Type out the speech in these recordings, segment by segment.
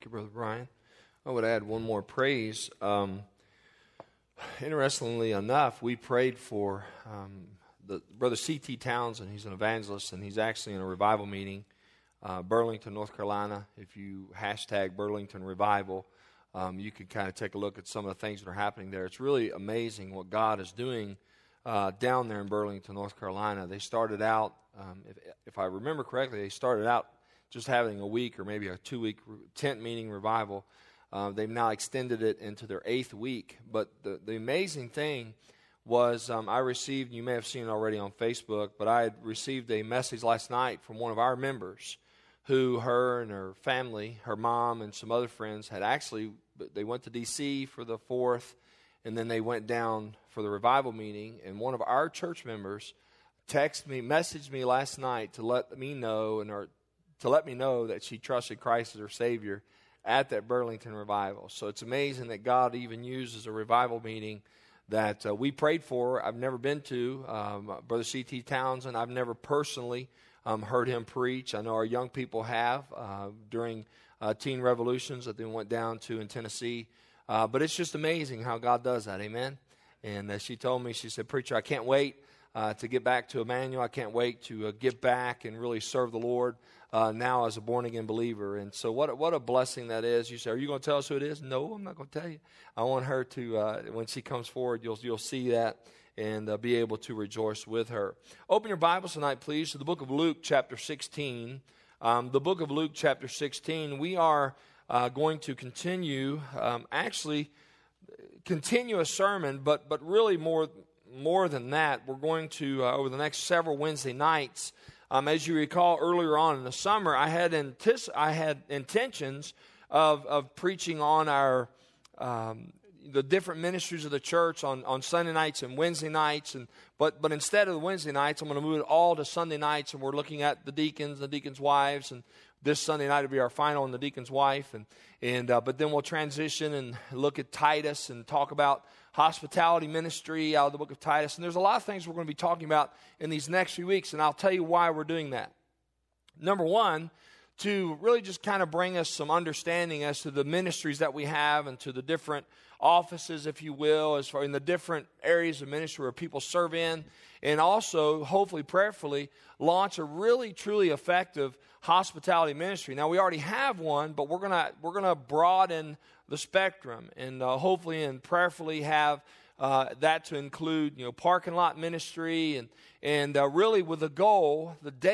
you, Brother Brian. I would add one more praise. Interestingly enough, we prayed for the Brother C.T. Townsend. He's an evangelist, and he's actually in a revival meeting, Burlington, North Carolina. If you hashtag Burlington Revival, you can kind of take a look at some of the things that are happening there. It's really amazing what God is doing down there in Burlington, North Carolina. They started out, if I remember correctly, they started out just having a week or maybe a 2-week tent meeting revival. They've now extended it into their 8th week. But the amazing thing was I received, you may have seen it already on Facebook, but I had received a message last night from one of our members who, her and her family, her mom and some other friends had actually, they went to D.C. for the 4th, and then they went down for the revival meeting, and one of our church members messaged me last night to let me know that she trusted Christ as her Savior at that Burlington revival. So it's amazing that God even uses a revival meeting that we prayed for. I've never been to. Brother C.T. Townsend, I've never personally heard him preach. I know our young people have during teen revolutions that they went down to in Tennessee. But it's just amazing how God does that, amen? And she told me, she said, "Preacher, I can't wait to get back to Emmanuel. I can't wait to give back and really serve the Lord now as a born-again believer." And so what a blessing that is. You say, "Are you going to tell us who it is?" No, I'm not going to tell you. I want her to, when she comes forward, you'll see that and be able to rejoice with her. Open your Bibles tonight, please, to the book of Luke, chapter 16. The book of Luke, chapter 16. We are going to continue a sermon, but really more than that. We're going to, over the next several Wednesday nights, as you recall earlier on in the summer, I had intentions of preaching on our the different ministries of the church on Sunday nights and Wednesday nights, but instead of the Wednesday nights, I'm going to move it all to Sunday nights, and we're looking at the deacons, the deacons' wives, and this Sunday night will be our final on the deacon's wife, but then we'll transition and look at Titus and talk about hospitality ministry out of the book of Titus. And there's a lot of things we're going to be talking about in these next few weeks, and I'll tell you why we're doing that. Number one, to really just kind of bring us some understanding as to the ministries that we have and to the different offices, if you will, as far in the different areas of ministry where people serve in, and also, hopefully, prayerfully, launch a really, truly effective hospitality ministry. Now, we already have one, but we're gonna broaden the spectrum and hopefully and prayerfully have that to include, parking lot ministry and really with the goal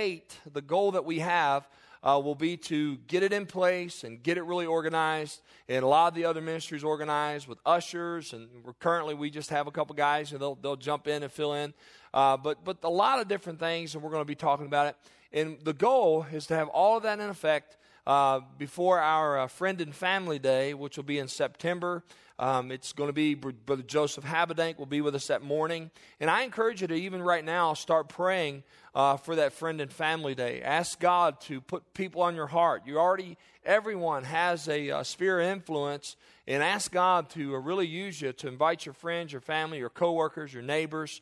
that we have will be to get it in place and get it really organized. And a lot of the other ministries organized with ushers, and we just have a couple guys and they'll jump in and fill in. But a lot of different things, and we're going to be talking about it. And the goal is to have all of that in effect before our Friend and Family Day, which will be in September. It's going to be Brother Joseph Habedank will be with us that morning. And I encourage you to even right now start praying for that Friend and Family Day. Ask God to put people on your heart. Everyone has a sphere of influence, and ask God to really use you to invite your friends, your family, your coworkers, your neighbors.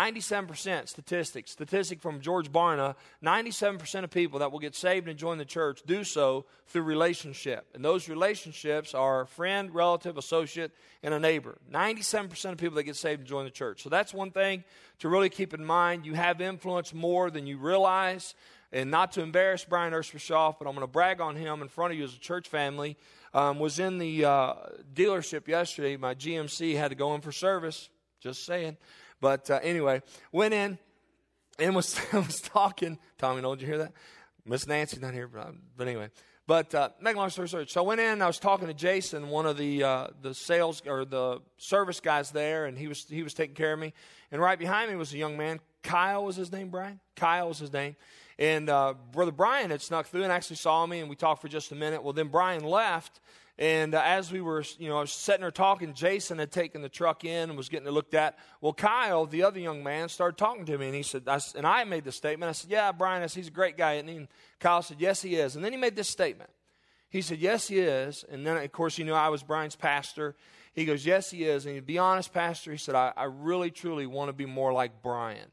97% statistic from George Barna, 97% of people that will get saved and join the church do so through relationship. And those relationships are a friend, relative, associate, and a neighbor. 97% of people that get saved and join the church. So that's one thing to really keep in mind. You have influence more than you realize. And not to embarrass Brian Erspershoff, but I'm going to brag on him in front of you as a church family. Was in the dealership yesterday. My GMC had to go in for service. Just saying. But anyway, went in and was talking. Tommy, did you hear that? Miss Nancy's not here, but anyway. But make a long story short, so I went in and I was talking to Jason, one of the sales or the service guys there, and he was taking care of me. And right behind me was a young man. Kyle was his name, Brian? Kyle was his name. And Brother Brian had snuck through and actually saw me, and we talked for just a minute. Well, then Brian left, and as we were, I was sitting there talking, Jason had taken the truck in and was getting it looked at. Well, Kyle, the other young man, started talking to me, and he said, and I made the statement. I said, "Yeah, Brian, he's a great guy." And Kyle said, "Yes, he is." And then he made this statement. He said, "Yes, he is." And then, of course, I was Brian's pastor. He goes, "Yes, he is." And to be honest, Pastor, he said, I really, truly want to be more like Brian.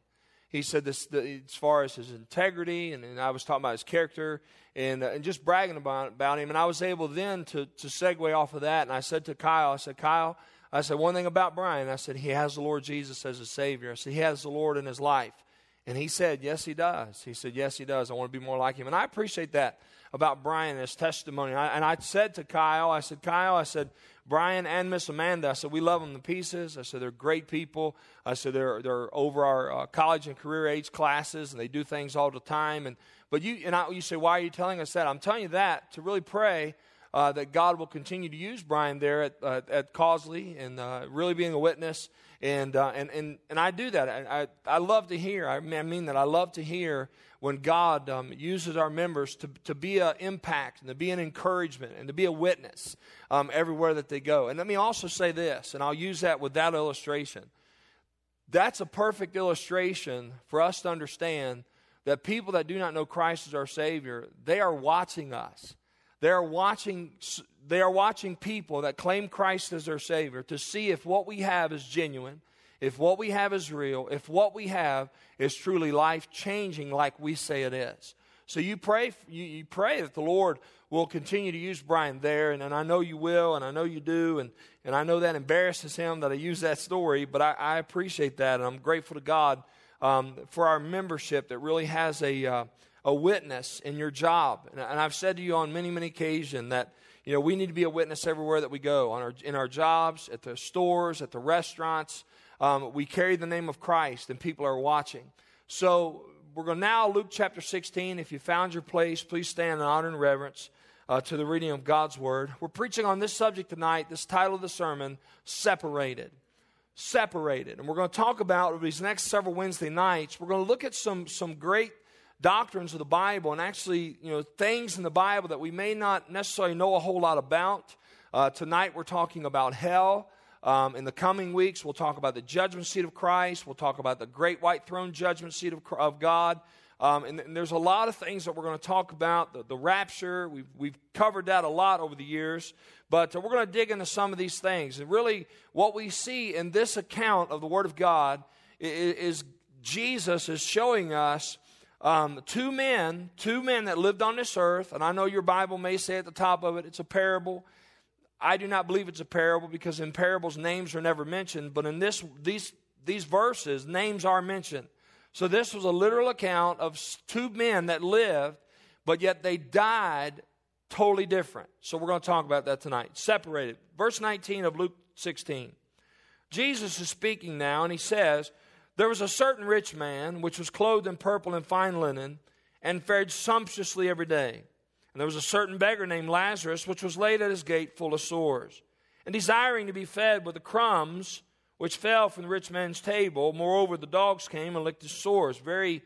He said this as far as his integrity, and I was talking about his character, and just bragging about him. And I was able then to segue off of that. And I said to Kyle, Kyle, one thing about Brian, I said, he has the Lord Jesus as his Savior. I said, he has the Lord in his life. And he said, yes, he does. He said, yes, he does. I want to be more like him. And I appreciate that about Brian and his testimony. And I said to Kyle, Kyle, Brian and Miss Amanda, I said, we love them to pieces. I said, they're great people. I said, they're over our college and career age classes, and they do things all the time. But you say, why are you telling us that? I'm telling you that to really pray that God will continue to use Brian there at Causley and really being a witness. And I do that. I love to hear. I mean that I love to hear when God uses our members to be an impact and to be an encouragement and to be a witness everywhere that they go. And let me also say this, and I'll use that with that illustration. That's a perfect illustration for us to understand that people that do not know Christ as our Savior, they are watching us. They are watching people that claim Christ as their Savior to see if what we have is genuine, if what we have is real, if what we have is truly life-changing like we say it is. So you pray that the Lord will continue to use Brian there, and I know you will, and I know you do, and I know that embarrasses him that I use that story, but I appreciate that, and I'm grateful to God for our membership that really has a witness in your job. And I've said to you on many, many occasions that we need to be a witness everywhere that we go, in our jobs, at the stores, at the restaurants. We carry the name of Christ, and people are watching. So we're going now, Luke chapter 16. If you found your place, please stand in honor and reverence to the reading of God's Word. We're preaching on this subject tonight, this title of the sermon, Separated. Separated. And we're going to talk about, over these next several Wednesday nights, we're going to look at some great doctrines of the Bible, and actually, things in the Bible that we may not necessarily know a whole lot about. Tonight we're talking about hell. In the coming weeks, we'll talk about the judgment seat of Christ. We'll talk about the great white throne judgment seat of God. And there's a lot of things that we're going to talk about. The rapture, we've covered that a lot over the years. But we're going to dig into some of these things. And really, what we see in this account of the Word of God is Jesus is showing us two men that lived on this earth. And I know your Bible may say at the top of it, it's a parable. I do not believe it's a parable because in parables names are never mentioned, but in these verses names are mentioned. So this was a literal account of two men that lived, but yet they died totally different. So we're going to talk about that tonight. Separated. Verse 19 of Luke 16. Jesus is speaking now, and he says, there was a certain rich man which was clothed in purple and fine linen and fared sumptuously every day. And there was a certain beggar named Lazarus, which was laid at his gate full of sores, and desiring to be fed with the crumbs which fell from the rich man's table. Moreover, the dogs came and licked his sores. A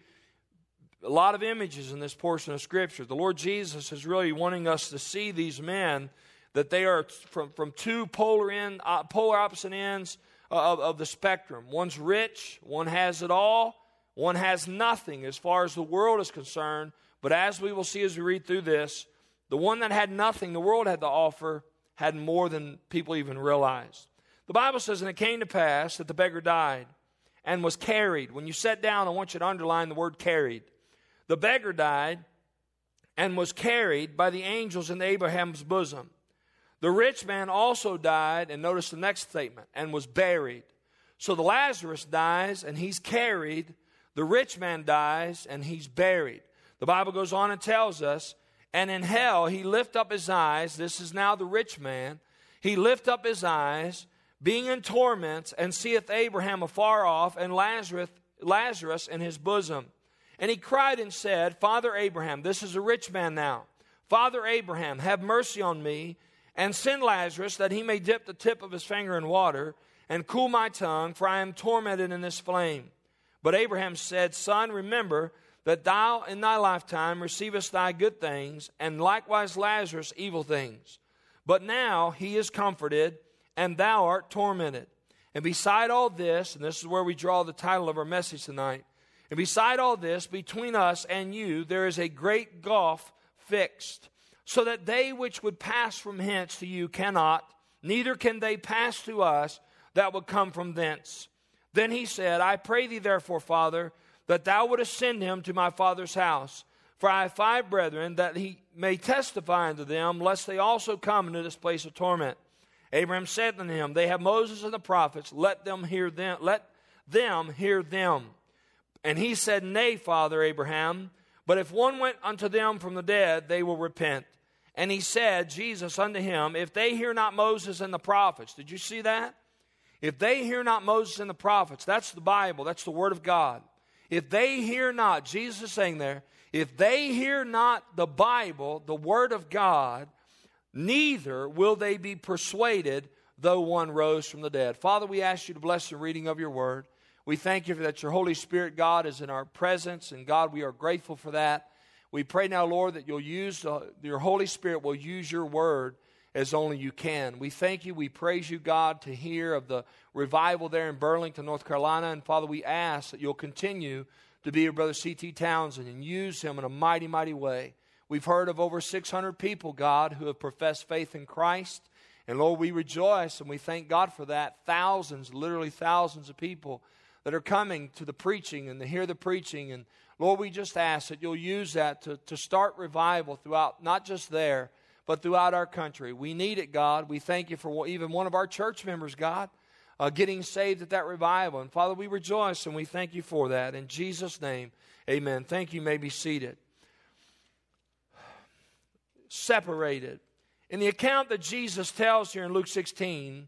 lot of images in this portion of Scripture. The Lord Jesus is really wanting us to see these men, that they are from two polar opposite ends of the spectrum. One's rich, one has it all, one has nothing as far as the world is concerned. But as we will see as we read through this, the one that had nothing the world had to offer had more than people even realized. The Bible says, and it came to pass that the beggar died and was carried. When you sit down, I want you to underline the word carried. The beggar died and was carried by the angels in Abraham's bosom. The rich man also died, and notice the next statement, and was buried. So the Lazarus dies and he's carried. The rich man dies and he's buried. The Bible goes on and tells us, and in hell he lift up his eyes. This is now the rich man. He lift up his eyes, being in torments, and seeth Abraham afar off, and Lazarus in his bosom. And he cried and said, Father Abraham, this is a rich man now. Father Abraham, have mercy on me, and send Lazarus, that he may dip the tip of his finger in water, and cool my tongue, for I am tormented in this flame. But Abraham said, Son, remember that thou in thy lifetime receivest thy good things, and likewise Lazarus evil things. But now he is comforted, and thou art tormented. And beside all this, and this is where we draw the title of our message tonight, and beside all this, between us and you, there is a great gulf fixed, so that they which would pass from hence to you cannot, neither can they pass to us that would come from thence. Then he said, I pray thee therefore, Father, that thou wouldest send him to my father's house. For I have 5 brethren, that he may testify unto them, lest they also come into this place of torment. Abraham said unto him, They have Moses and the prophets, let them hear them. Let them hear them. And he said, Nay, Father Abraham, but if one went unto them from the dead, they will repent. And he said, Jesus unto him, If they hear not Moses and the prophets. Did you see that? If they hear not Moses and the prophets, that's the Bible, that's the Word of God. If they hear not, Jesus is saying there, if they hear not the Bible, the Word of God, neither will they be persuaded, though one rose from the dead. Father, we ask you to bless the reading of your Word. We thank you for that your Holy Spirit, God, is in our presence, and God, we are grateful for that. We pray now, Lord, that you'll use, your Holy Spirit will use your Word as only you can. We thank you, we praise you, God, to hear of the revival there in Burlington, North Carolina. And Father, we ask that you'll continue to be your brother C.T. Townsend and use him in a mighty, mighty way. We've heard of over 600 people, God, who have professed faith in Christ. And Lord, we rejoice and we thank God for that. Thousands, literally thousands of people that are coming to the preaching and to hear the preaching. And Lord, we just ask that you'll use that to start revival throughout, not just there, but throughout our country. We need it, God. We thank you for even one of our church members, God, getting saved at that revival. And Father, we rejoice and we thank you for that. In Jesus' name, amen. Thank you. You may be seated. Separated. In the account that Jesus tells here in Luke 16,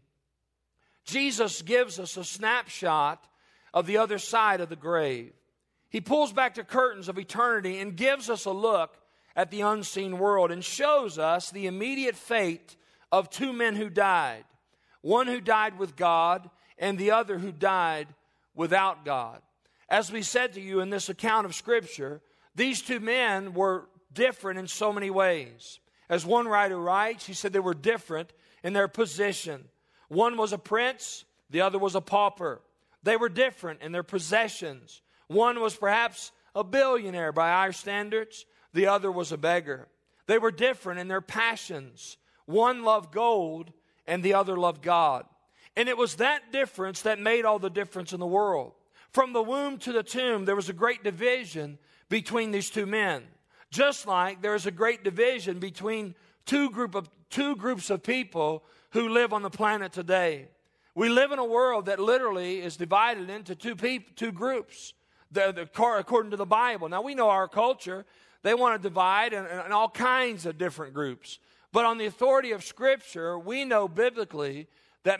Jesus gives us a snapshot of the other side of the grave. He pulls back the curtains of eternity and gives us a look at the unseen world and shows us the immediate fate of 2 men who died. One who died with God and the other who died without God. As we said to you in this account of Scripture, these 2 men were different in so many ways. As one writer writes, he said they were different in their position. One was a prince, the other was a pauper. They were different in their possessions. One was perhaps a billionaire by our standards. The other was a beggar. They were different in their passions. One loved gold and the other loved God. And it was that difference that made all the difference in the world. From the womb to the tomb, there was a great division between these 2 men. Just like there is a great division between two groups of people who live on the planet today. We live in a world that literally is divided into two groups, according to the Bible. Now, we know our culture, they want to divide in all kinds of different groups. But on the authority of Scripture, we know biblically that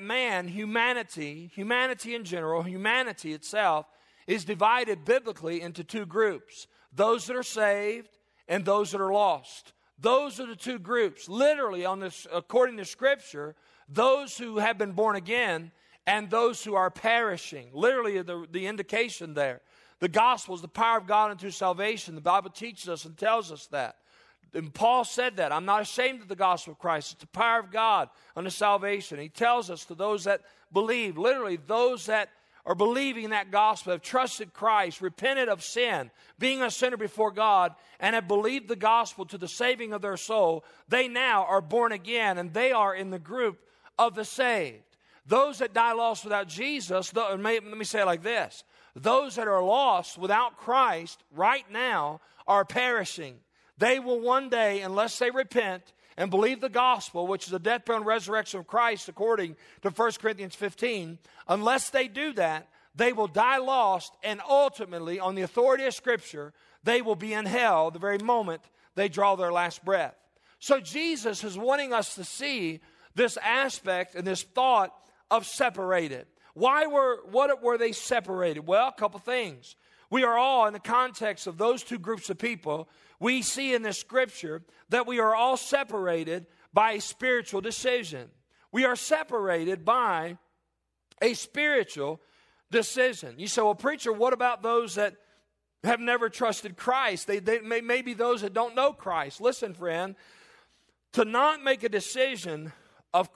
humanity in general, humanity itself, is divided biblically into 2 groups. Those that are saved and those that are lost. Those are the 2 groups. Literally, according to Scripture, those who have been born again and those who are perishing. Literally, the indication there. The gospel is the power of God unto salvation. The Bible teaches us and tells us that. And Paul said that. I'm not ashamed of the gospel of Christ. It's the power of God unto salvation. He tells us to those that believe, literally those that are believing in that gospel, have trusted Christ, repented of sin, being a sinner before God, and have believed the gospel to the saving of their soul, they now are born again, and they are in the group of the saved. Those that die lost without Jesus, let me say it like this. Those that are lost without Christ right now are perishing. They will one day, unless they repent and believe the gospel, which is the death, burial, and resurrection of Christ, according to 1 Corinthians 15, unless they do that, they will die lost, and ultimately, on the authority of Scripture, they will be in hell the very moment they draw their last breath. So Jesus is wanting us to see this aspect and this thought of separated. What were they separated? Well, a couple things. We are all, in the context of those 2 groups of people, we see in this Scripture that we are all separated by a spiritual decision. We are separated by a spiritual decision. You say, well, preacher, what about those that have never trusted Christ? They may be those that don't know Christ. Listen, friend, to not make a decision of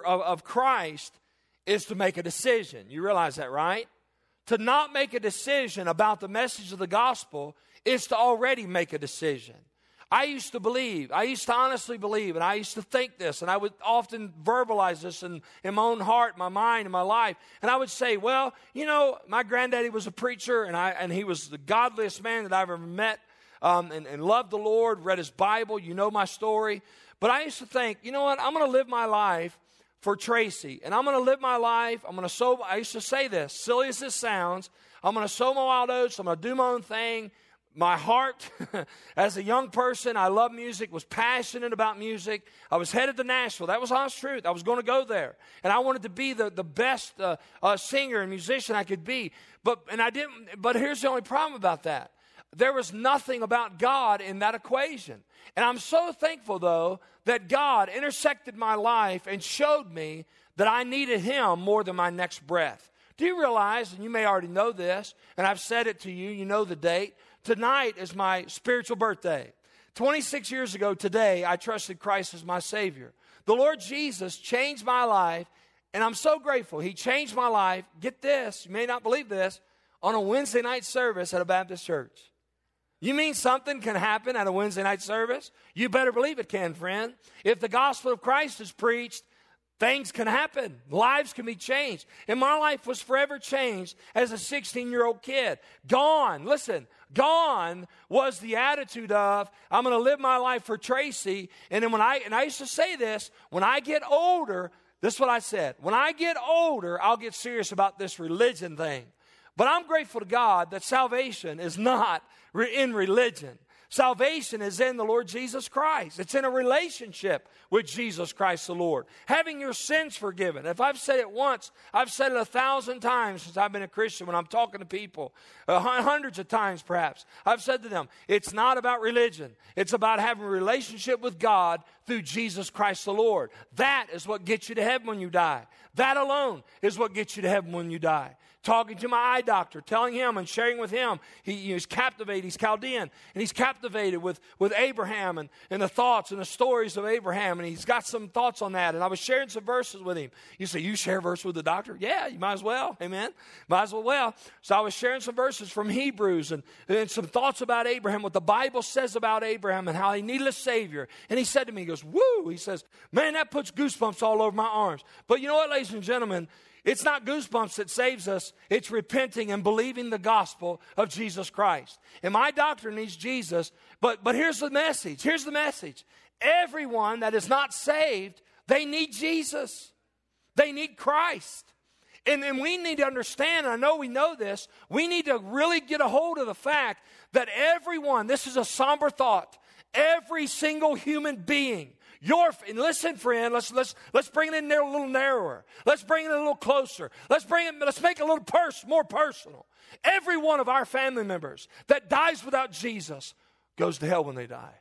Christ is to make a decision. You realize that, right? To not make a decision about the message of the gospel is to already make a decision. I used to believe, I used to honestly believe, and I used to think this, and I would often verbalize this in my own heart, my mind, and my life. And I would say, well, you know, my granddaddy was a preacher, and he was the godliest man that I've ever met, and loved the Lord, read his Bible. You know my story. But I used to think, you know what, I'm going to live my life for Tracy, and I'm going to live my life. I'm going to sow. I used to say this, silly as this sounds, I'm going to sow my wild oats. I'm going to do my own thing. My heart, as a young person, I loved music, was passionate about music. I was headed to Nashville. That was honest truth. I was going to go there. And I wanted to be the best singer and musician I could be. But here's the only problem about that. There was nothing about God in that equation. And I'm so thankful, though, that God intersected my life and showed me that I needed Him more than my next breath. Do you realize, and you may already know this, and I've said it to you, you know the date, tonight is my spiritual birthday. 26 years ago today, I trusted Christ as my Savior. The Lord Jesus changed my life, and I'm so grateful. He changed my life, get this, you may not believe this, on a Wednesday night service at a Baptist church. You mean something can happen at a Wednesday night service? You better believe it can, friend. If the gospel of Christ is preached, things can happen. Lives can be changed. And my life was forever changed as a 16-year-old kid. Gone was the attitude of, I'm going to live my life for Tracy. And then I used to say this, when I get older, this is what I said, when I get older, I'll get serious about this religion thing. But I'm grateful to God that salvation is not in religion. Salvation is in the Lord Jesus Christ. It's in a relationship with Jesus Christ the Lord. Having your sins forgiven. If I've said it once, I've said it 1,000 times since I've been a Christian when I'm talking to people. Hundreds of times perhaps. I've said to them, it's not about religion. It's about having a relationship with God through Jesus Christ the Lord. That is what gets you to heaven when you die. That alone is what gets you to heaven when you die. Talking to my eye doctor, telling him and sharing with him. He's captivated. He's Chaldean. And he's captivated with Abraham and the thoughts and the stories of Abraham. And he's got some thoughts on that. And I was sharing some verses with him. You say, you share verses with the doctor? Yeah, you might as well. Amen. Might as well. So I was sharing some verses from Hebrews and some thoughts about Abraham, what the Bible says about Abraham and how he needed a Savior. And he said to me, he goes, woo. He says, man, that puts goosebumps all over my arms. But you know what, ladies and gentlemen? It's not goosebumps that saves us. It's repenting and believing the gospel of Jesus Christ. And my doctor needs Jesus. But here's the message. Here's the message. Everyone that is not saved, they need Jesus. They need Christ. And we need to understand, and I know we know this, we need to really get a hold of the fact that everyone, this is a somber thought, every single human being, and listen, friend, let's bring it in there a little narrower. Let's bring it a little closer. Let's make it a little more personal. Every one of our family members that dies without Jesus goes to hell when they die.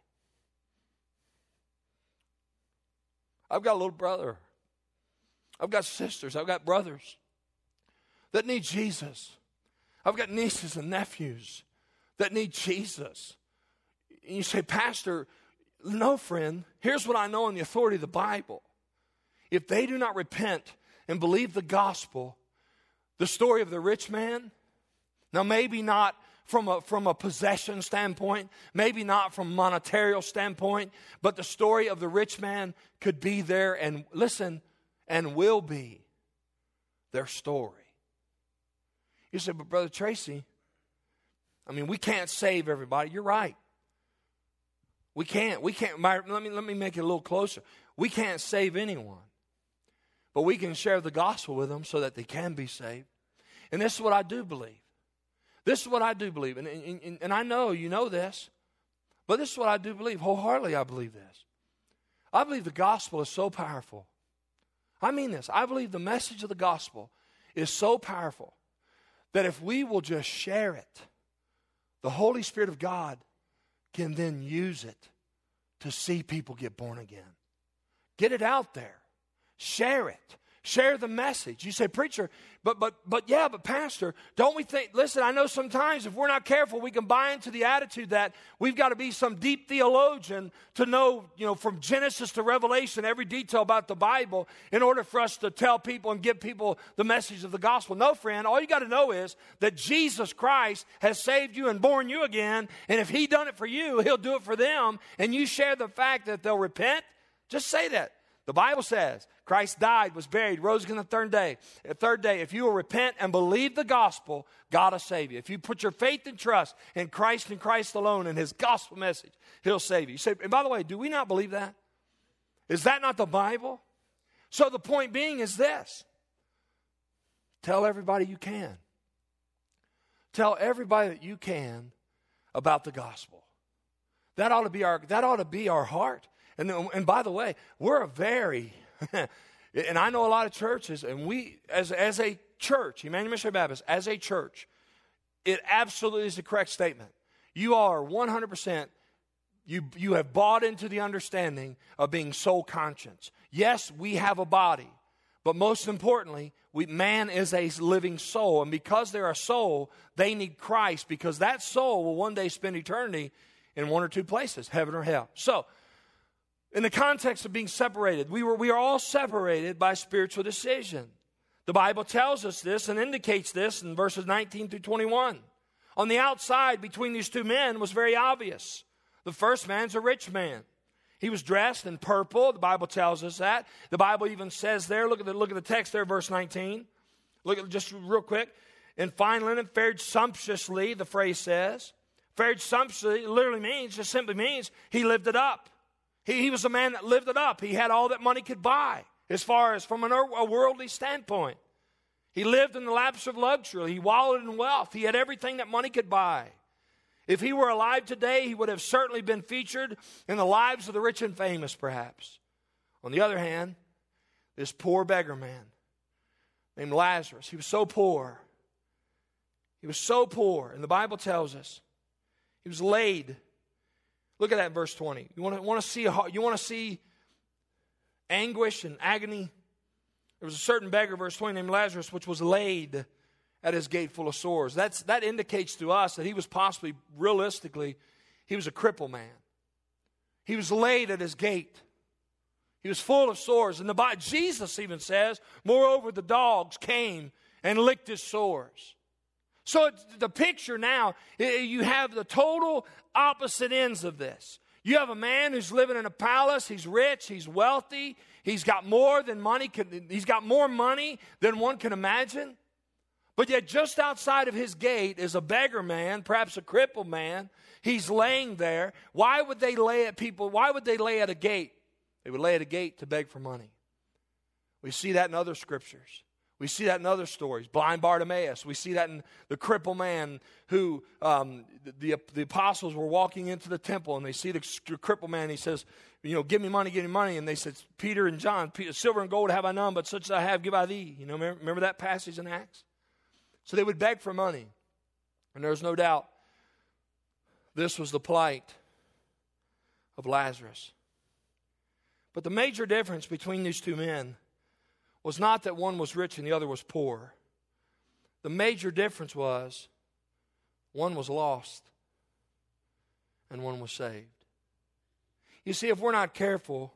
I've got a little brother. I've got sisters. I've got brothers that need Jesus. I've got nieces and nephews that need Jesus. And you say, Pastor, no, friend. Here's what I know in the authority of the Bible. If they do not repent and believe the gospel, the story of the rich man, now maybe not from a possession standpoint, maybe not from a monetary standpoint, but the story of the rich man could be there and, listen, and will be their story. You say, but Brother Tracy, we can't save everybody. You're right. We can't. Let me make it a little closer. We can't save anyone. But we can share the gospel with them so that they can be saved. And this is what I do believe. This is what I do believe. And I know you know this. But this is what I do believe. Wholeheartedly I believe this. I believe the gospel is so powerful. I mean this. I believe the message of the gospel is so powerful that if we will just share it, the Holy Spirit of God can then use it to see people get born again. Get it out there. Share it. Share the message. You say, preacher, but pastor, don't we think, listen, I know sometimes if we're not careful, we can buy into the attitude that we've got to be some deep theologian to know, from Genesis to Revelation, every detail about the Bible in order for us to tell people and give people the message of the gospel. No, friend, all you got to know is that Jesus Christ has saved you and born you again, and if he done it for you, he'll do it for them, and you share the fact that they'll repent, just say that. The Bible says Christ died, was buried, rose again the third day. If you will repent and believe the gospel, God will save you. If you put your faith and trust in Christ and Christ alone and his gospel message, he'll save you. You say, and by the way, do we not believe that? Is that not the Bible? So the point being is this. Tell everybody you can. Tell everybody that you can about the gospel. That ought to be our heart. And by the way, we're a very, and I know a lot of churches, and we, as a church, Emmanuel Missionary Baptist, as a church, it absolutely is the correct statement. You are 100%, you have bought into the understanding of being soul conscious. Yes, we have a body, but most importantly, man is a living soul. And because they're a soul, they need Christ, because that soul will one day spend eternity in one or two places, heaven or hell. So, in the context of being separated, we are all separated by spiritual decision. The Bible tells us this and indicates this in verses 19 through 21. On the outside between these two men was very obvious. The first man's a rich man. He was dressed in purple. The Bible tells us that. The Bible even says there, look at the text there, verse 19. Look at just real quick. In fine linen, fared sumptuously, the phrase says. Fared sumptuously literally just simply means he lived it up. He was a man that lived it up. He had all that money could buy as far as from a worldly standpoint. He lived in the laps of luxury. He wallowed in wealth. He had everything that money could buy. If he were alive today, he would have certainly been featured in the lives of the rich and famous, perhaps. On the other hand, this poor beggar man named Lazarus, he was so poor. He was so poor, and the Bible tells us he was laid. Look at that in verse 20. You want to see anguish and agony? There was a certain beggar, verse 20, named Lazarus, which was laid at his gate full of sores. That indicates to us that he was possibly, realistically, he was a crippled man. He was laid at his gate. He was full of sores. And Jesus even says, moreover, the dogs came and licked his sores. So the picture now, you have the total opposite ends of this. You have a man who's living in a palace. He's rich. He's wealthy. He's got more than money. He's got more money than one can imagine. But yet just outside of his gate is a beggar man, perhaps a crippled man. He's laying there. Why would they lay at people? Why would they lay at a gate? They would lay at a gate to beg for money. We see that in other scriptures. We see that in other stories. Blind Bartimaeus. We see that in the crippled man who the apostles were walking into the temple and they see the crippled man. He says, give me money, give me money. And they said, Peter and John, silver and gold have I none, but such as I have give I thee. Remember that passage in Acts? So they would beg for money. And there's no doubt this was the plight of Lazarus. But the major difference between these two men was not that one was rich and the other was poor. The major difference was one was lost and one was saved. You see, if we are not careful,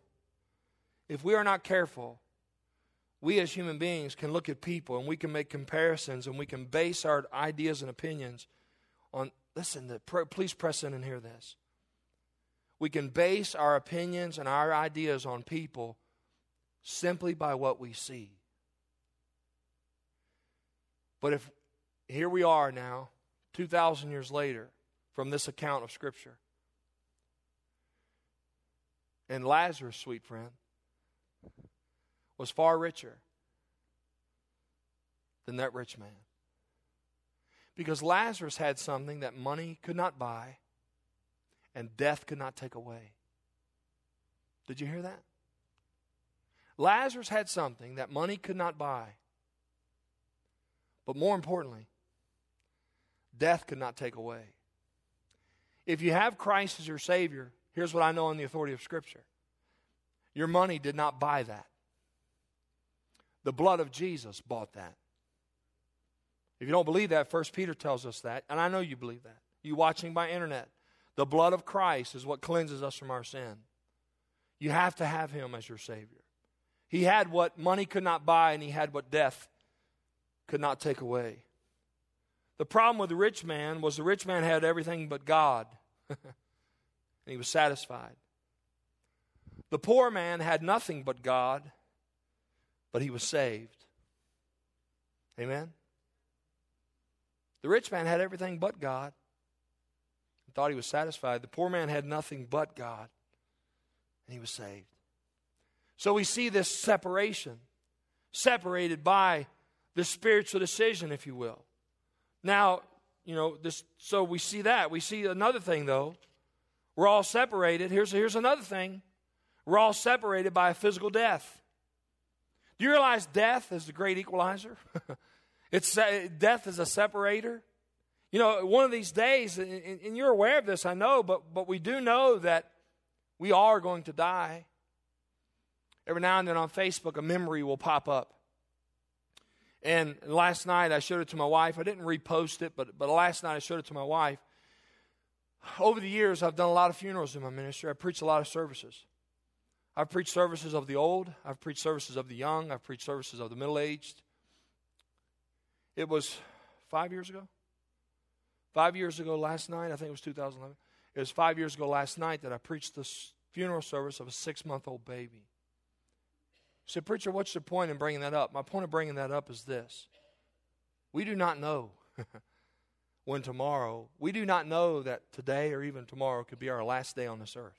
we as human beings can look at people and we can make comparisons and we can base our ideas and opinions on, please press in and hear this. We can base our opinions and our ideas on people simply by what we see. But here we are now, 2,000 years later, from this account of Scripture. And Lazarus, sweet friend, was far richer than that rich man. Because Lazarus had something that money could not buy and death could not take away. Did you hear that? Lazarus had something that money could not buy. But more importantly, death could not take away. If you have Christ as your Savior, here's what I know on the authority of Scripture. Your money did not buy that. The blood of Jesus bought that. If you don't believe that, 1 Peter tells us that, and I know you believe that. You watching by internet. The blood of Christ is what cleanses us from our sin. You have to have Him as your Savior. He had what money could not buy, and He had what death could not take away. The problem with the rich man was the rich man had everything but God, and he was satisfied. The poor man had nothing but God, but he was saved. Amen? The rich man had everything but God and thought he was satisfied. The poor man had nothing but God, and he was saved. So we see this separation, separated by the spiritual decision, if you will. Now, so we see that. We see another thing, though. We're all separated. Here's another thing. We're all separated by a physical death. Do you realize death is the great equalizer? Death is a separator. One of these days, and you're aware of this, I know, but we do know that we are going to die. Every now and then on Facebook, a memory will pop up. And last night I showed it to my wife. I didn't repost it, but last night I showed it to my wife. Over the years, I've done a lot of funerals in my ministry. I preached a lot of services. I've preached services of the old. I've preached services of the young. I've preached services of the middle-aged. It was 5 years ago. 5 years ago last night, I think it was 2011. It was 5 years ago last night that I preached this funeral service of a 6-month-old baby. I said, preacher, what's your point in bringing that up? My point of bringing that up is this. We do not know we do not know that today or even tomorrow could be our last day on this earth.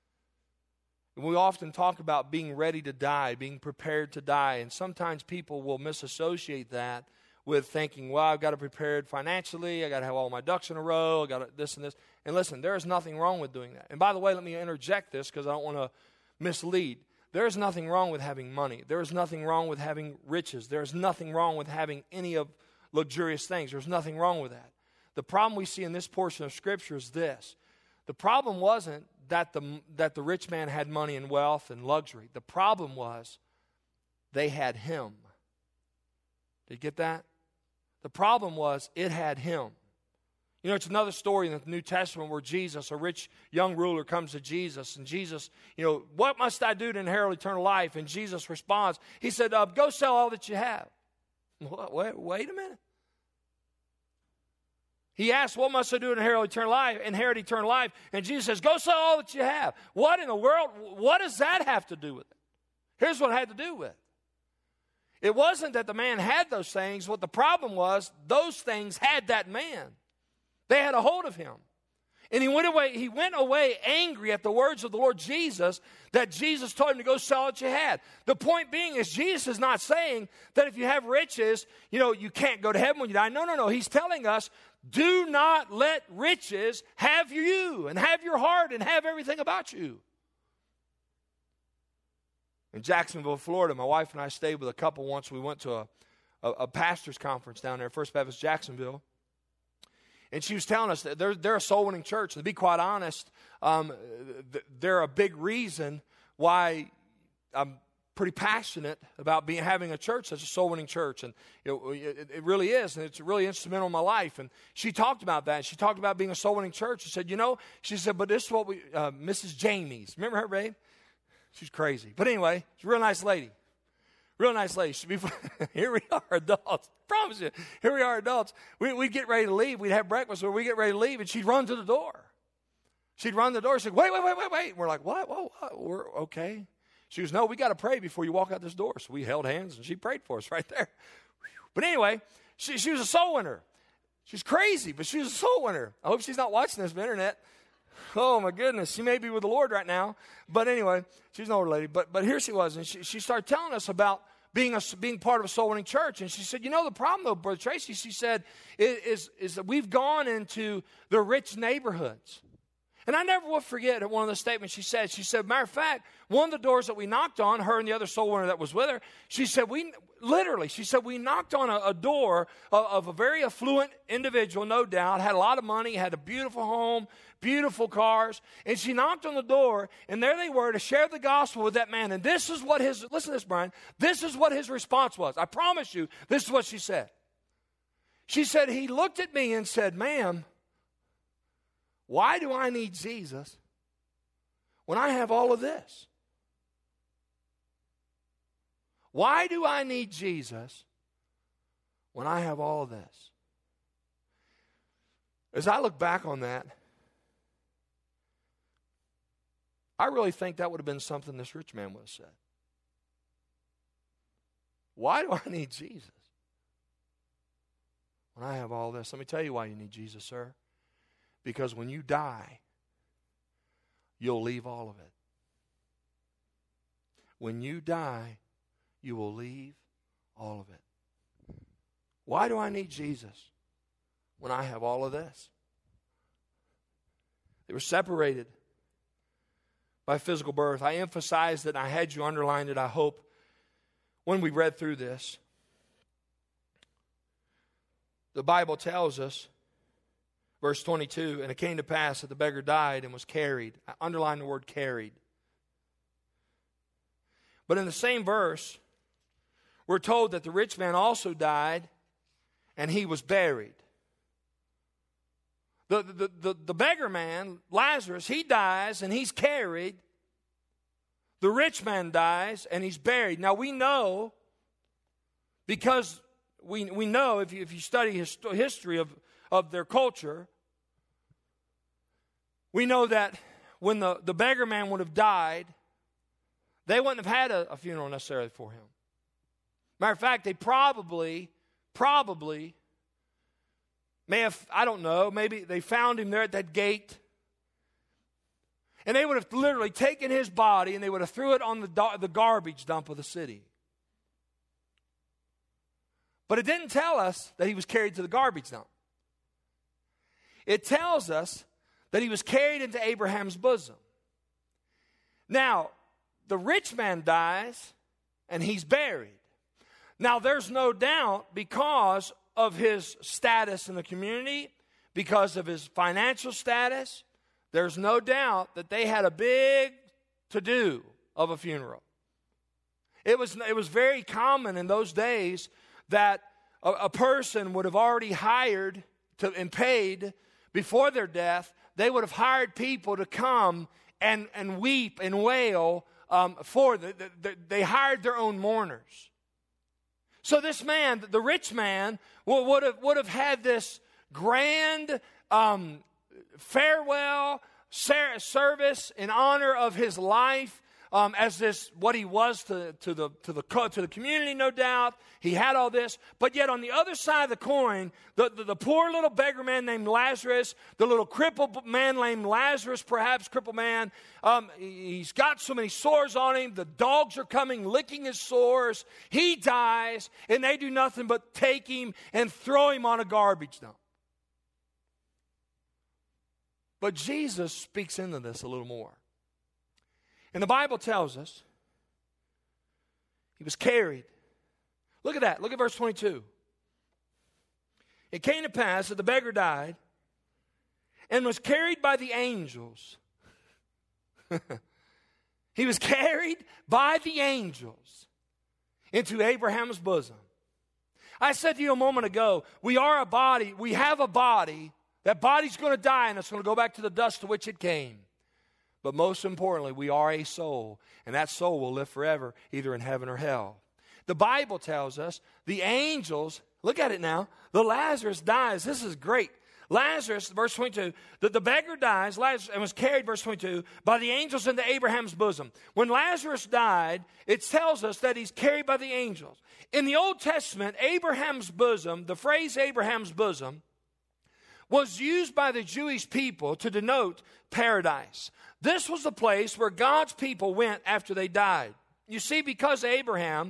And we often talk about being ready to die, being prepared to die, and sometimes people will misassociate that with thinking, well, I've got to prepare financially, I got to have all my ducks in a row, I got this and this. And listen, there is nothing wrong with doing that. And by the way, let me interject this because I don't want to mislead. There is nothing wrong with having money. There is nothing wrong with having riches. There is nothing wrong with having any of luxurious things. There's nothing wrong with that. The problem we see in this portion of Scripture is this. The problem wasn't that the rich man had money and wealth and luxury. The problem was they had Him. Did you get that? The problem was it had Him. It's another story in the New Testament where Jesus, a rich young ruler, comes to Jesus. And Jesus, what must I do to inherit eternal life? And Jesus responds, He said, go sell all that you have. Wait a minute. He asked, what must I do to inherit eternal life? And Jesus says, go sell all that you have. What in the world, what does that have to do with it? Here's what it had to do with. It wasn't that the man had those things. What the problem was, those things had that man. They had a hold of him. And he went away angry at the words of the Lord Jesus that Jesus told him to go sell what you had. The point being is Jesus is not saying that if you have riches, you can't go to heaven when you die. No. He's telling us, do not let riches have you and have your heart and have everything about you. In Jacksonville, Florida, my wife and I stayed with a couple once. We went to a pastor's conference down there, First Baptist Jacksonville. And she was telling us that they're a soul-winning church. To be quite honest, they're a big reason why I'm pretty passionate about having a church that's a soul-winning church. And it really is, and it's really instrumental in my life. And she talked about that. She talked about being a soul-winning church. She said, but this is what Mrs. Jamie's. Remember her, babe? She's crazy. But anyway, she's a real nice lady. Real nice lady. Here we are, adults. I promise you. Here we are, adults. We'd get ready to leave. We'd have breakfast, or we'd get ready to leave, and she'd run to the door. She'd run to the door. She'd say, wait. We're like, what? We're okay. She goes, no, we got to pray before you walk out this door. So we held hands, and she prayed for us right there. But anyway, she was a soul winner. She's crazy, but she was a soul winner. I hope she's not watching this on the internet. Oh, my goodness. She may be with the Lord right now. But anyway, she's an older lady. But here she was, and she started telling us about being part of a soul-winning church. And she said, the problem, though, Brother Tracy, she said, is that we've gone into the rich neighborhoods. And I never will forget one of the statements she said. She said, matter of fact, one of the doors that we knocked on, her and the other soul winner that was with her, she said, we knocked on a door of a very affluent individual, no doubt, had a lot of money, had a beautiful home, beautiful cars. And she knocked on the door, and there they were to share the gospel with that man. And this is what listen to this, Brian, this is what his response was. I promise you, this is what she said. She said, he looked at me and said, ma'am, why do I need Jesus when I have all of this? Why do I need Jesus when I have all of this? As I look back on that, I really think that would have been something this rich man would have said. Why do I need Jesus when I have all this? Let me tell you why you need Jesus, sir. Because when you die, you'll leave all of it. When you die, you will leave all of it. Why do I need Jesus when I have all of this? They were separated by physical birth. I emphasized that, I had you underlined it, I hope, when we read through this. The Bible tells us, verse 22, and it came to pass that the beggar died and was carried. I underline the word carried. But in the same verse, we're told that the rich man also died and he was buried. The beggar man, Lazarus, he dies and he's carried. The rich man dies and he's buried. Now we know, because we know if you study history of their culture, we know that when the beggar man would have died, they wouldn't have had a funeral necessarily for him. Matter of fact, they probably may have, I don't know, maybe they found him there at that gate, and they would have literally taken his body and they would have threw it on the garbage dump of the city. But it didn't tell us that he was carried to the garbage dump. It tells us that he was carried into Abraham's bosom. Now, the rich man dies and he's buried. Now, there's no doubt, because of his status in the community, because of his financial status, there's no doubt that they had a big to-do of a funeral. It was very common in those days that a person would have already hired and paid before their death. They would have hired people to come and weep and wail for them. They hired their own mourners. So this man, the rich man, would have had this grand farewell service in honor of his life, as this what he was to the community, no doubt. He had all this, but yet on the other side of the coin, the poor little beggar man named Lazarus, the little crippled man named Lazarus, perhaps crippled man, he's got so many sores on him. The dogs are coming, licking his sores. He dies, and they do nothing but take him and throw him on a garbage dump. But Jesus speaks into this a little more. And the Bible tells us he was carried. Look at that. Look at verse 22. It came to pass that the beggar died and was carried by the angels. He was carried by the angels into Abraham's bosom. I said to you a moment ago, we are a body. We have a body. That body's going to die, and it's going to go back to the dust to which it came. But most importantly, we are a soul, and that soul will live forever, either in heaven or hell. The Bible tells us the angels, look at it now, the Lazarus dies. This is great. Lazarus, verse 22, the beggar dies, Lazarus, and was carried, verse 22, by the angels into Abraham's bosom. When Lazarus died, it tells us that he's carried by the angels. In the Old Testament, Abraham's bosom, the phrase Abraham's bosom, was used by the Jewish people to denote paradise. This was the place where God's people went after they died. You see, because Abraham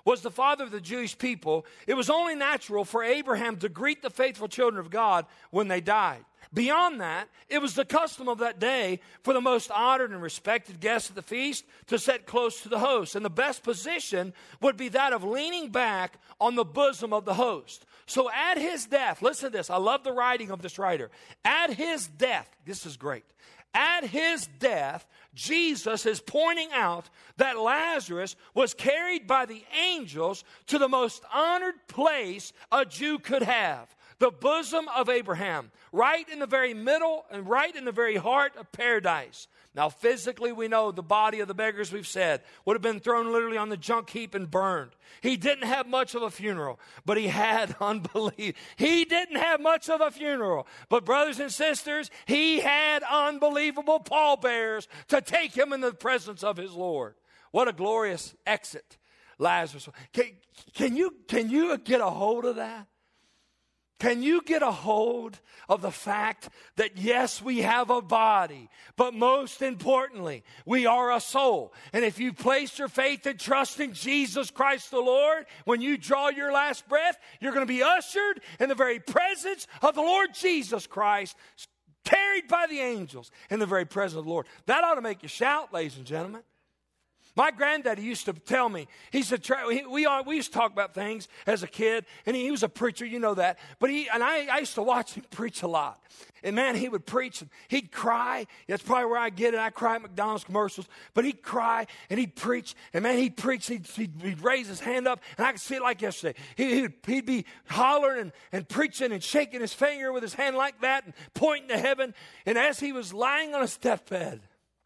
was the father of the Jewish people, it was only natural for Abraham to greet the faithful children of God when they died. Beyond that, it was the custom of that day for the most honored and respected guests at the feast to sit close to the host. And the best position would be that of leaning back on the bosom of the host. So at his death, listen to this. I love the writing of this writer. At his death, this is great. At his death, Jesus is pointing out that Lazarus was carried by the angels to the most honored place a Jew could have, the bosom of Abraham, right in the very middle and right in the very heart of paradise. Now, physically, we know the body of the beggar, as we've said, would have been thrown literally on the junk heap and burned. He didn't have much of a funeral, but he had unbelief. He didn't have much of a funeral, but brothers and sisters, he had unbelievable pallbearers to take him in the presence of his Lord. What a glorious exit, Lazarus. Can you get a hold of that? Can you get a hold of the fact that, yes, we have a body, but most importantly, we are a soul. And if you place your faith and trust in Jesus Christ the Lord, when you draw your last breath, you're going to be ushered in the very presence of the Lord Jesus Christ, carried by the angels in the very presence of the Lord. That ought to make you shout, ladies and gentlemen. My granddaddy used to tell me, he said, we used to talk about things as a kid, and he was a preacher, you know that. But I used to watch him preach a lot. And man, he would preach, and he'd cry. That's probably where I get it. I cry at McDonald's commercials. But he'd cry, and he'd preach. And man, he'd preach, he'd raise his hand up, and I could see it like yesterday. He'd be hollering and preaching and shaking his finger with his hand like that and pointing to heaven. And as he was lying on his deathbed,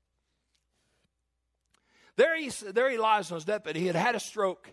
there he lies on his deathbed. He had had a stroke.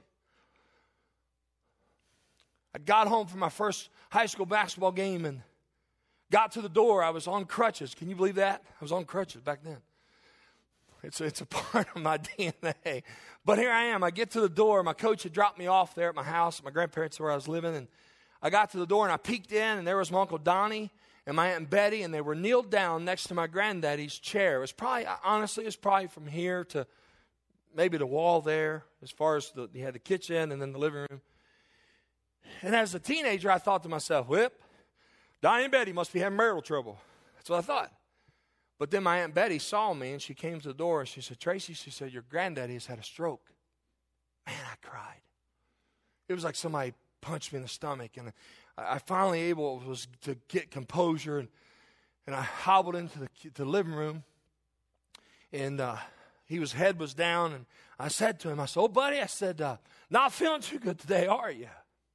I got home from my first high school basketball game and got to the door. I was on crutches. Can you believe that? I was on crutches back then. It's a part of my DNA. But here I am. I get to the door. My coach had dropped me off there at my house. My grandparents where I was living. And I got to the door and I peeked in, and there was my Uncle Donnie and my Aunt Betty, and they were kneeled down next to my granddaddy's chair. It was probably from here to maybe the wall there, as far as you had the kitchen and then the living room. And as a teenager, I thought to myself, whip, Donnie and Betty must be having marital trouble. That's what I thought. But then my Aunt Betty saw me, and she came to the door, and she said, Tracy, she said, your granddaddy has had a stroke. Man, I cried. It was like somebody punched me in the stomach, and I finally was to get composure, and I hobbled into the living room, and his head was down, and I said to him, I said, oh, buddy, I said, not feeling too good today, are you?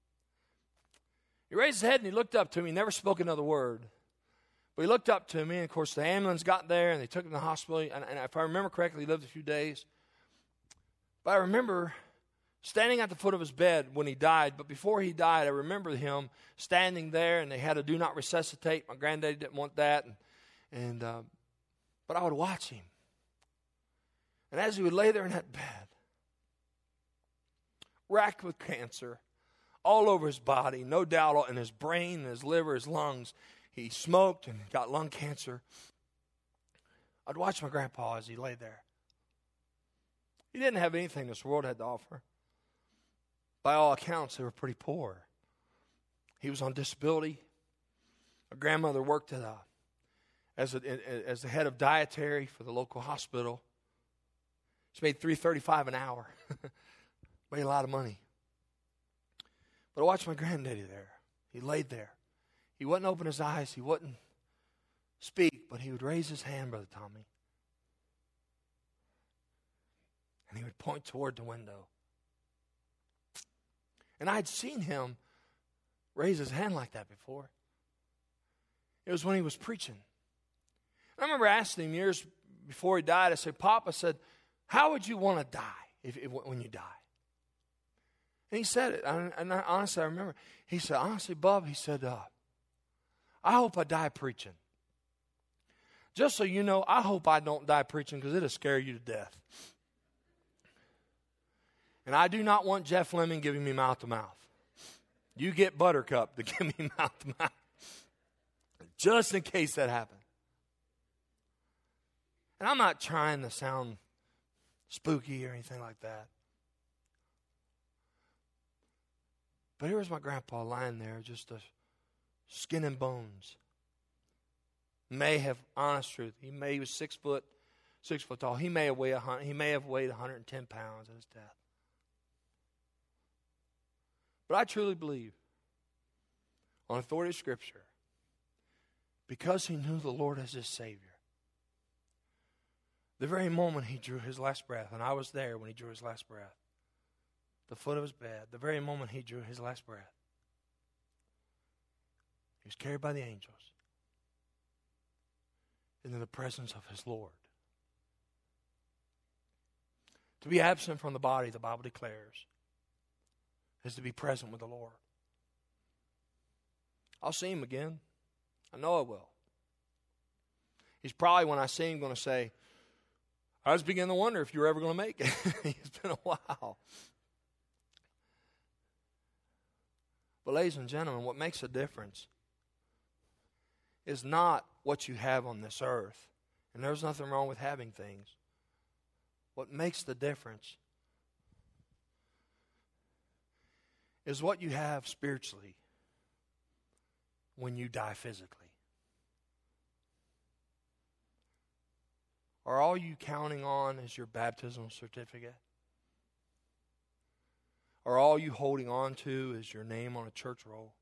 He raised his head, and he looked up to me. He never spoke another word. But he looked up to me, and, of course, the ambulance got there, and they took him to the hospital. And if I remember correctly, he lived a few days. But I remember standing at the foot of his bed when he died. But before he died, I remember him standing there, and they had to do not resuscitate. My granddaddy didn't want that. But I would watch him. And as he would lay there in that bed, racked with cancer, all over his body, no doubt in his brain, in his liver, his lungs, he smoked and got lung cancer. I'd watch my grandpa as he lay there. He didn't have anything this world had to offer. By all accounts, they were pretty poor. He was on disability. My grandmother worked as the head of dietary for the local hospital. She made $3.35 an hour. Made a lot of money. But I watched my granddaddy there. He laid there. He wouldn't open his eyes. He wouldn't speak, but he would raise his hand, Brother Tommy. And he would point toward the window. And I'd seen him raise his hand like that before. It was when he was preaching. I remember asking him years before he died, I said, Pop, I said, how would you want to die when you die? And he said it, and honestly, I remember. He said, honestly, Bub, he said, I hope I die preaching. Just so you know, I hope I don't die preaching because it'll scare you to death. And I do not want Jeff Lemon giving me mouth to mouth. You get Buttercup to give me mouth to mouth. Just in case that happens. And I'm not trying to sound spooky or anything like that. But here was my grandpa lying there, just a skin and bones. May have, honest truth, he was 6 foot tall. He may have weighed 110 pounds at his death. But I truly believe, on authority of Scripture, because he knew the Lord as his Savior, the very moment he drew his last breath, and I was there when he drew his last breath, the foot of his bed, the very moment he drew his last breath, he was carried by the angels into the presence of his Lord. To be absent from the body, the Bible declares, is to be present with the Lord. I'll see him again. I know I will. He's probably, when I see him, going to say, I was beginning to wonder if you were ever going to make it. It's been a while. But ladies and gentlemen, what makes a difference is not what you have on this earth. And there's nothing wrong with having things. What makes the difference is what you have spiritually when you die physically. Are all you counting on is your baptismal certificate? Are all you holding on to is your name on a church roll?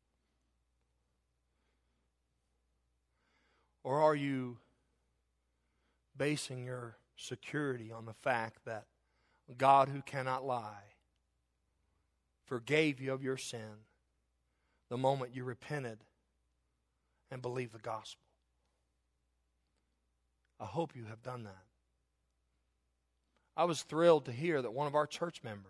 Or are you basing your security on the fact that God, who cannot lie, forgave you of your sin the moment you repented and believed the gospel? I hope you have done that. I was thrilled to hear that one of our church members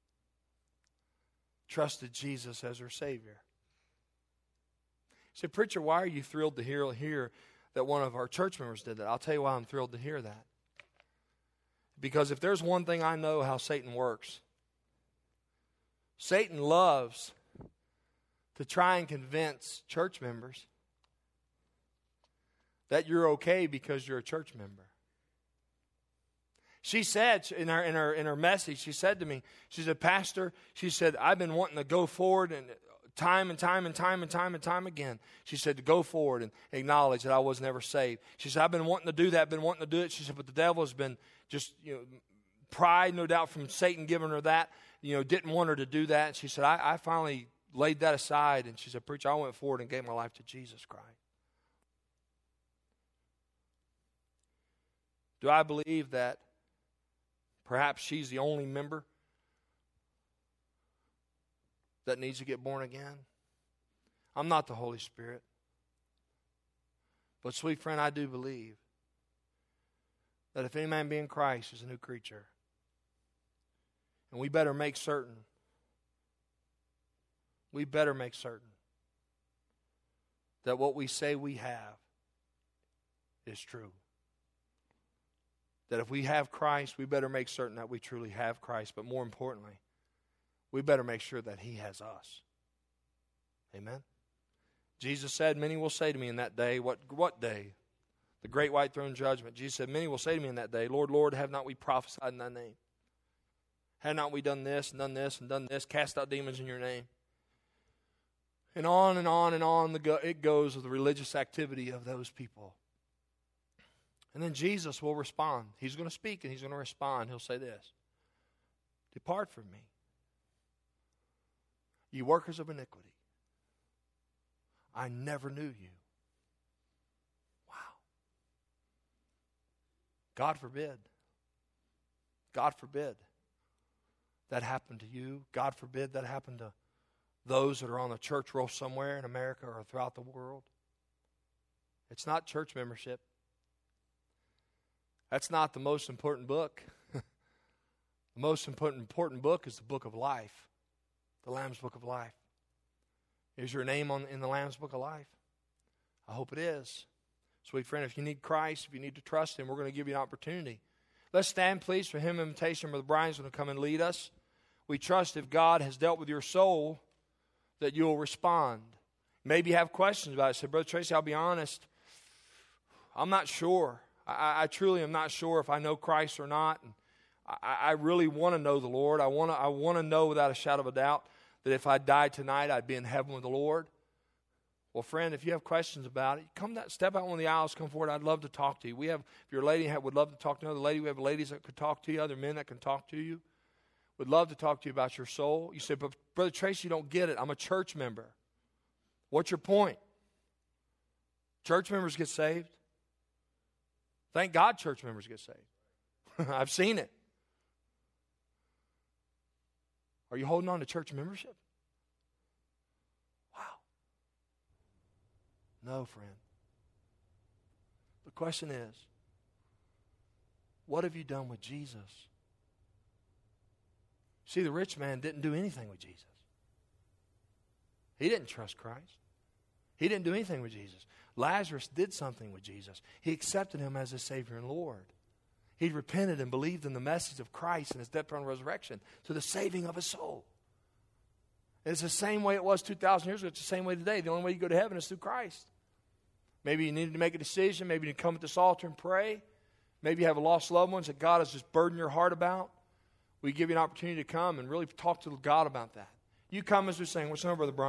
trusted Jesus as her Savior. He said, Preacher, why are you thrilled to hear that one of our church members did that? I'll tell you why I'm thrilled to hear that. Because if there's one thing I know how Satan works, Satan loves to try and convince church members that you're okay because you're a church member. She said in her message, she said to me, she said, Pastor, she said, I've been wanting to go forward and time again. She said to go forward and acknowledge that I was never saved. She said, I've been wanting to do that, She said, but the devil has been just, pride, no doubt, from Satan giving her that, didn't want her to do that. She said, I finally laid that aside. And she said, Preacher, I went forward and gave my life to Jesus Christ. Do I believe that perhaps she's the only member that needs to get born again? I'm not the Holy Spirit. But sweet friend, I do believe that if any man be in Christ is a new creature. And we better make certain that what we say we have is true. That if we have Christ, we better make certain that we truly have Christ. But more importantly, we better make sure that He has us. Amen? Jesus said, many will say to me in that day, what day? The great white throne judgment. Jesus said, many will say to me in that day, Lord, Lord, have not we prophesied in Thy name? Have not we done this and done this and done this, cast out demons in Your name? And on and on and on it goes with the religious activity of those people. And then Jesus will respond. He's going to speak and He's going to respond. He'll say this, Depart from me, ye workers of iniquity. I never knew you. Wow. God forbid. God forbid that happened to you. God forbid that happened to those that are on the church roll somewhere in America or throughout the world. It's not church membership. That's not the most important book. The most important book is the book of life, the Lamb's Book of Life. Is your name in the Lamb's Book of Life? I hope it is. Sweet friend, if you need Christ, if you need to trust Him, we're going to give you an opportunity. Let's stand, please, for hymn invitation. Brother Brian's going to come and lead us. We trust if God has dealt with your soul that you'll respond. Maybe you have questions about it. Say, Brother Tracy, I'll be honest. I'm not sure. I truly am not sure if I know Christ or not. And I really want to know the Lord. I want to know without a shadow of a doubt that if I died tonight, I'd be in heaven with the Lord? Well, friend, if you have questions about it, step out one of the aisles, come forward. I'd love to talk to you. If you're a lady would love to talk to another lady, we have ladies that could talk to you, other men that can talk to you. Would love to talk to you about your soul. You say, but Brother Tracy, you don't get it. I'm a church member. What's your point? Church members get saved. Thank God church members get saved. I've seen it. Are you holding on to church membership? Wow. No, friend. The question is, what have you done with Jesus? See, the rich man didn't do anything with Jesus. He didn't trust Christ. He didn't do anything with Jesus. Lazarus did something with Jesus. He accepted him as his Savior and Lord. He repented and believed in the message of Christ and his death, burial, and resurrection to the saving of his soul. And it's the same way it was 2,000 years ago. It's the same way today. The only way you go to heaven is through Christ. Maybe you needed to make a decision. Maybe you need to come at this altar and pray. Maybe you have a lost loved ones that God has just burdened your heart about. We give you an opportunity to come and really talk to God about that. You come as we sing. What's your name, Brother Brian?